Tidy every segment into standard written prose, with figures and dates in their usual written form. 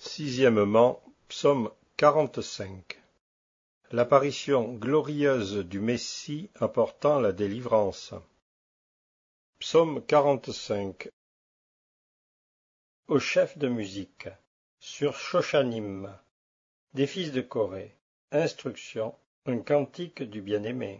Sixièmement, psaume 45. L'apparition glorieuse du Messie apportant la délivrance. Psaume 45. Au chef de musique, sur Shoshanim, des fils de Corée, instruction, un cantique du bien-aimé.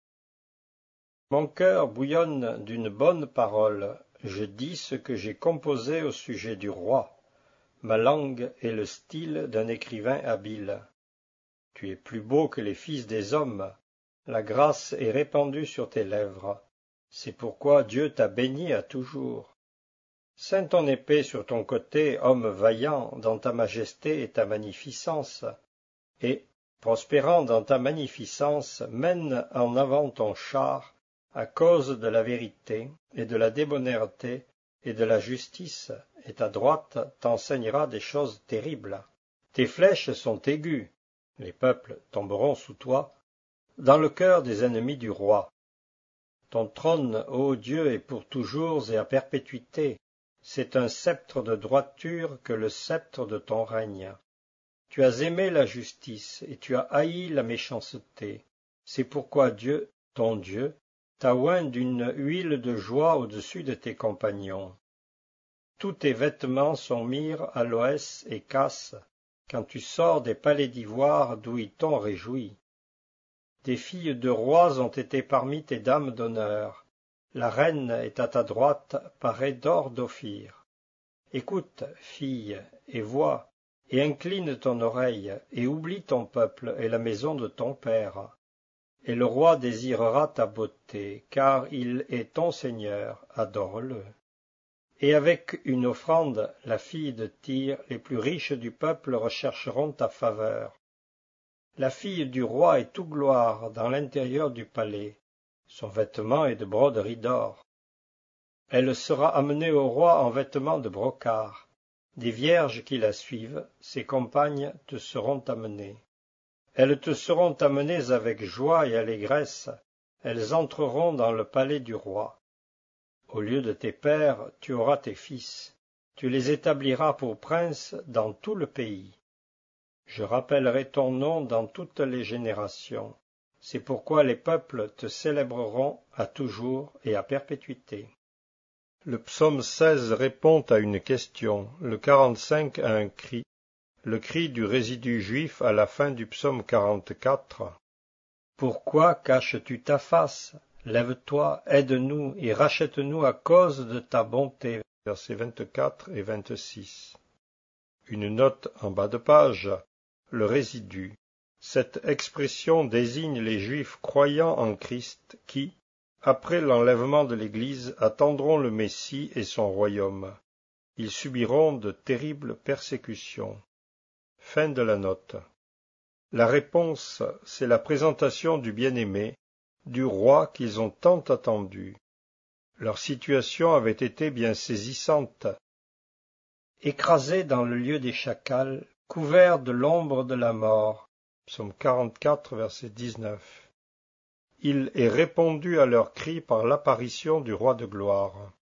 Mon cœur bouillonne d'une bonne parole, je dis ce que j'ai composé au sujet du roi. Ma langue est le style d'un écrivain habile. Tu es plus beau que les fils des hommes, la grâce est répandue sur tes lèvres. C'est pourquoi Dieu t'a béni à toujours. Ceins ton épée sur ton côté, homme vaillant, dans ta majesté et ta magnificence, et, prospérant dans ta magnificence, mène en avant ton char, à cause de la vérité et de la débonnaire,té et de la justice, et ta droite t'enseignera des choses terribles. Tes flèches sont aiguës, les peuples tomberont sous toi, dans le cœur des ennemis du roi. Ton trône, ô Dieu, est pour toujours et à perpétuité. C'est un sceptre de droiture que le sceptre de ton règne. Tu as aimé la justice et tu as haï la méchanceté. C'est pourquoi Dieu, ton Dieu, t'a oint d'une huile de joie au-dessus de tes compagnons. Tous tes vêtements sont myrrhe, aloès et casse, quand tu sors des palais d'ivoire d'où ils t'ont réjoui. Des filles de rois ont été parmi tes dames d'honneur. La reine est à ta droite, parée d'or d'Ophir. Écoute, fille, et vois, et incline ton oreille, et oublie ton peuple et la maison de ton père. Et le roi désirera ta beauté, car il est ton Seigneur, adore-le. Et avec une offrande, la fille de Tyr, les plus riches du peuple rechercheront ta faveur. La fille du roi est tout gloire dans l'intérieur du palais. Son vêtement est de broderie d'or. Elle sera amenée au roi en vêtements de brocart. Des vierges qui la suivent, ses compagnes, te seront amenées. Elles te seront amenées avec joie et allégresse. Elles entreront dans le palais du roi. Au lieu de tes pères, tu auras tes fils. Tu les établiras pour princes dans tout le pays. Je rappellerai ton nom dans toutes les générations. C'est pourquoi les peuples te célébreront à toujours et à perpétuité. Le psaume 16 répond à une question, le 45 à un cri, le cri du résidu juif à la fin du psaume 44. Pourquoi caches-tu ta face? Lève-toi, aide-nous et rachète-nous à cause de ta bonté. Versets 24 et 26. Une note en bas de page, le résidu. Cette expression désigne les Juifs croyants en Christ qui, après l'enlèvement de l'Église, attendront le Messie et son royaume. Ils subiront de terribles persécutions. Fin de la note. La réponse, c'est la présentation du bien-aimé, du roi qu'ils ont tant attendu. Leur situation avait été bien saisissante. Écrasés dans le lieu des chacals, couverts de l'ombre de la mort, psaume 44, verset 19. Il est répondu à leurs cris par l'apparition du roi de gloire.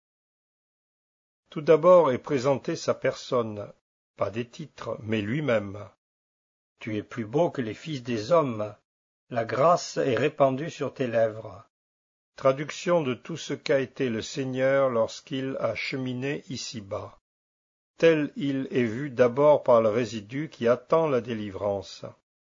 Tout d'abord est présentée sa personne, pas des titres, mais lui-même. Tu es plus beau que les fils des hommes. La grâce est répandue sur tes lèvres. Traduction de tout ce qu'a été le Seigneur lorsqu'il a cheminé ici-bas. Tel il est vu d'abord par le résidu qui attend la délivrance.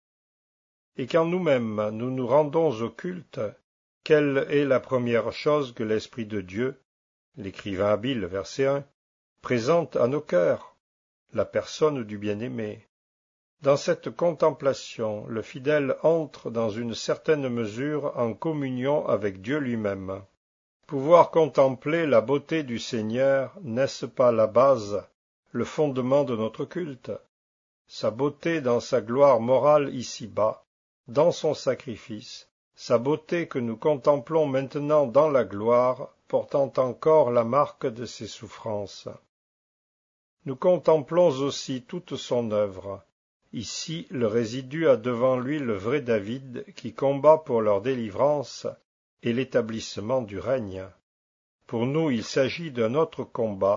Et quand nous-mêmes nous nous rendons au culte, quelle est la première chose que l'Esprit de Dieu, l'écrivain habile, verset 1, présente à nos cœurs? La personne du bien-aimé. Dans cette contemplation, le fidèle entre dans une certaine mesure en communion avec Dieu lui-même. Pouvoir contempler la beauté du Seigneur, n'est-ce pas la base, le fondement de notre culte? Sa beauté dans sa gloire morale ici-bas, dans son sacrifice, sa beauté que nous contemplons maintenant dans la gloire, portant encore la marque de ses souffrances. Nous contemplons aussi toute son œuvre. Ici, le résidu a devant lui le vrai David qui combat pour leur délivrance et l'établissement du règne. Pour nous, il s'agit d'un autre combat,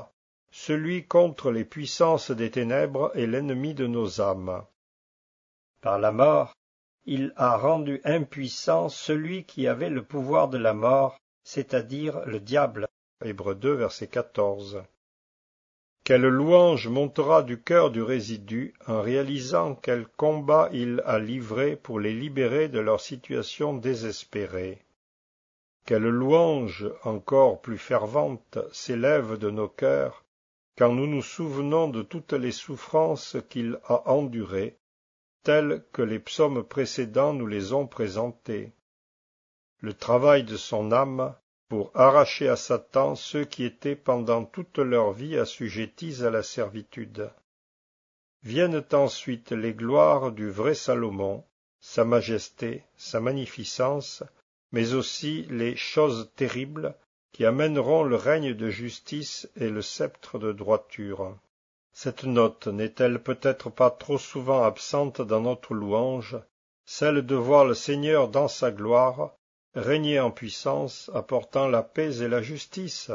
celui contre les puissances des ténèbres et l'ennemi de nos âmes. Par la mort, il a rendu impuissant celui qui avait le pouvoir de la mort, c'est-à-dire le diable. Hébreux 2, verset 14. Quelle louange montera du cœur du résidu en réalisant quel combat il a livré pour les libérer de leur situation désespérée. Quelle louange encore plus fervente s'élève de nos cœurs quand nous nous souvenons de toutes les souffrances qu'il a endurées, telles que les psaumes précédents nous les ont présentées. Le travail de son âme pour arracher à Satan ceux qui étaient pendant toute leur vie assujettis à la servitude. Viennent ensuite les gloires du vrai Salomon, sa majesté, sa magnificence, mais aussi les choses terribles qui amèneront le règne de justice et le sceptre de droiture. Cette note n'est-elle peut-être pas trop souvent absente dans notre louange, celle de voir le Seigneur dans sa gloire, régner en puissance, apportant la paix et la justice?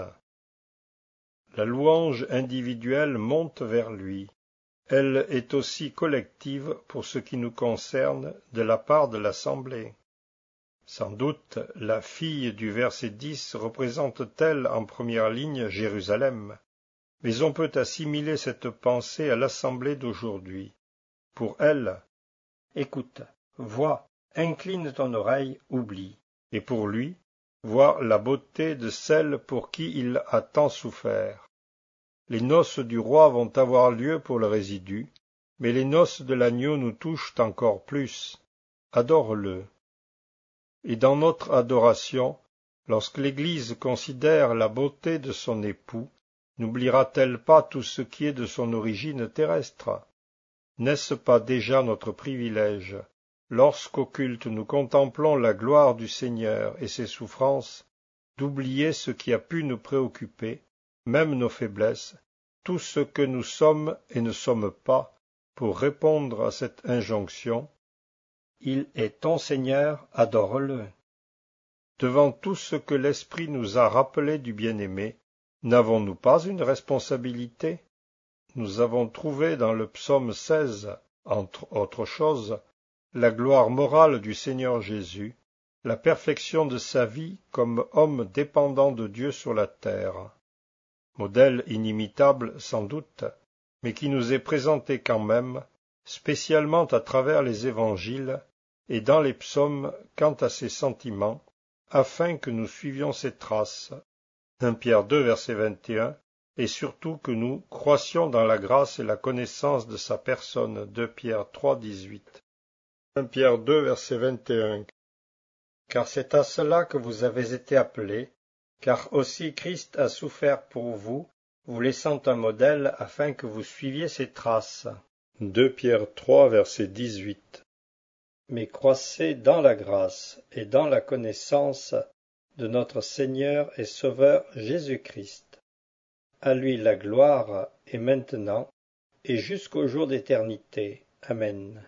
La louange individuelle monte vers lui. Elle est aussi collective pour ce qui nous concerne de la part de l'Assemblée. Sans doute, la fille du verset 10 représente-t-elle en première ligne Jérusalem, mais on peut assimiler cette pensée à l'Assemblée d'aujourd'hui. Pour elle, écoute, vois, incline ton oreille, oublie. Et pour lui, voir la beauté de celle pour qui il a tant souffert. Les noces du roi vont avoir lieu pour le résidu, mais les noces de l'agneau nous touchent encore plus. Adore-le. Et dans notre adoration, lorsque l'Église considère la beauté de son époux, n'oubliera-t-elle pas tout ce qui est de son origine terrestre? N'est-ce pas déjà notre privilège, lorsqu'au culte nous contemplons la gloire du Seigneur et ses souffrances, d'oublier ce qui a pu nous préoccuper, même nos faiblesses, tout ce que nous sommes et ne sommes pas, pour répondre à cette injonction? Il est ton Seigneur, adore-le. Devant tout ce que l'Esprit nous a rappelé du bien-aimé, n'avons-nous pas une responsabilité? Nous avons trouvé dans le psaume 16, entre autres choses, la gloire morale du Seigneur Jésus, la perfection de sa vie comme homme dépendant de Dieu sur la terre. Modèle inimitable sans doute, mais qui nous est présenté quand même, spécialement à travers les évangiles et dans les psaumes quant à ses sentiments, afin que nous suivions ses traces. 1 Pierre 2, verset 21, et surtout que nous croissions dans la grâce et la connaissance de sa personne. 2 Pierre 3, 18. 1 Pierre 2, verset 21. Car c'est à cela que vous avez été appelés, car aussi Christ a souffert pour vous, vous laissant un modèle afin que vous suiviez ses traces. 2 Pierre 3, verset 18. Mais croissez dans la grâce et dans la connaissance de notre Seigneur et Sauveur Jésus-Christ. À lui la gloire est maintenant et jusqu'au jour d'éternité. Amen.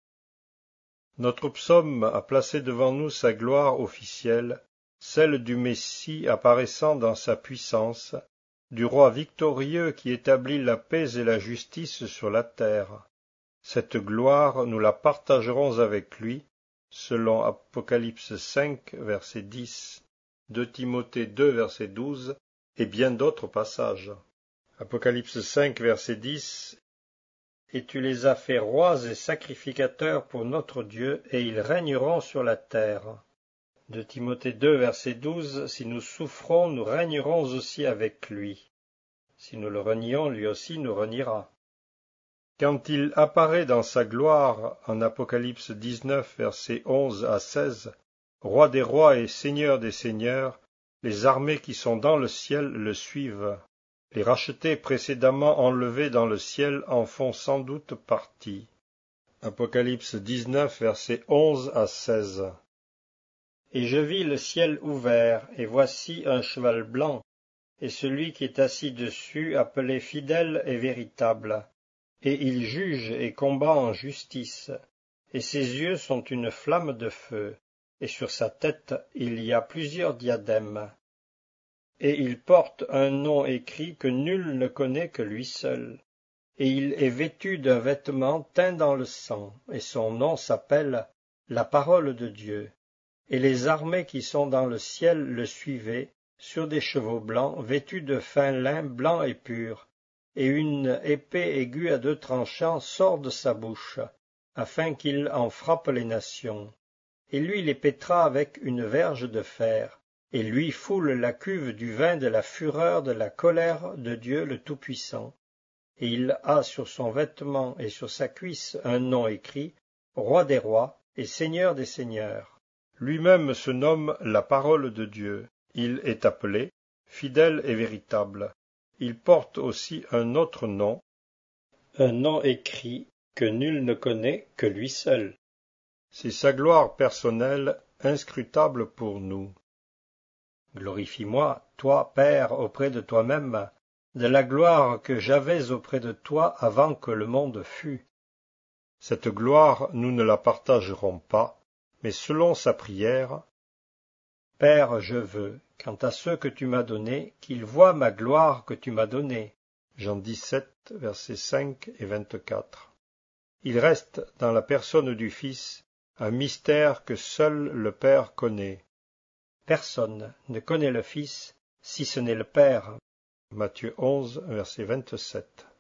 Notre psaume a placé devant nous sa gloire officielle, celle du Messie apparaissant dans sa puissance, du roi victorieux qui établit la paix et la justice sur la terre. Cette gloire, nous la partagerons avec lui, selon Apocalypse 5, verset 10, 2 Timothée 2, verset 12, et bien d'autres passages. Apocalypse 5, verset 10. Et tu les as fait rois et sacrificateurs pour notre Dieu, et ils régneront sur la terre. 2 Timothée 2, verset 12. Si nous souffrons, nous régnerons aussi avec lui. Si nous le renions, lui aussi nous reniera. Quand il apparaît dans sa gloire, en Apocalypse 19, versets 11 à 16, Roi des rois et Seigneur des seigneurs, les armées qui sont dans le ciel le suivent. Les rachetés précédemment enlevés dans le ciel en font sans doute partie. Apocalypse 19, versets 11 à 16. Et je vis le ciel ouvert, et voici un cheval blanc, et celui qui est assis dessus appelé fidèle et véritable. Et il juge et combat en justice, et ses yeux sont une flamme de feu, et sur sa tête il y a plusieurs diadèmes. et il porte un nom écrit que nul ne connaît que lui seul. Et il est vêtu d'un vêtement teint dans le sang, et son nom s'appelle la parole de Dieu. Et les armées qui sont dans le ciel le suivaient, sur des chevaux blancs, vêtus de fin lin blanc et pur, et une épée aiguë à 2 tranchants sort de sa bouche, afin qu'il en frappe les nations. Et lui les pétra avec une verge de fer, et lui foule la cuve du vin de la fureur de la colère de Dieu le Tout-Puissant. Et il a sur son vêtement et sur sa cuisse un nom écrit, Roi des rois et Seigneur des seigneurs. Lui-même se nomme la parole de Dieu. Il est appelé fidèle et véritable. Il porte aussi un autre nom, un nom écrit que nul ne connaît que lui seul. C'est sa gloire personnelle, inscrutable pour nous. Glorifie-moi, toi, Père, auprès de toi-même, de la gloire que j'avais auprès de toi avant que le monde fût. Cette gloire, nous ne la partagerons pas, mais selon sa prière. Père, je veux, quant à ceux que tu m'as donnés, qu'ils voient ma gloire que tu m'as donnée. Jean 17, versets 5 et 24. Il reste dans la personne du Fils un mystère que seul le Père connaît. Personne ne connaît le Fils si ce n'est le Père. Matthieu 11, verset 27.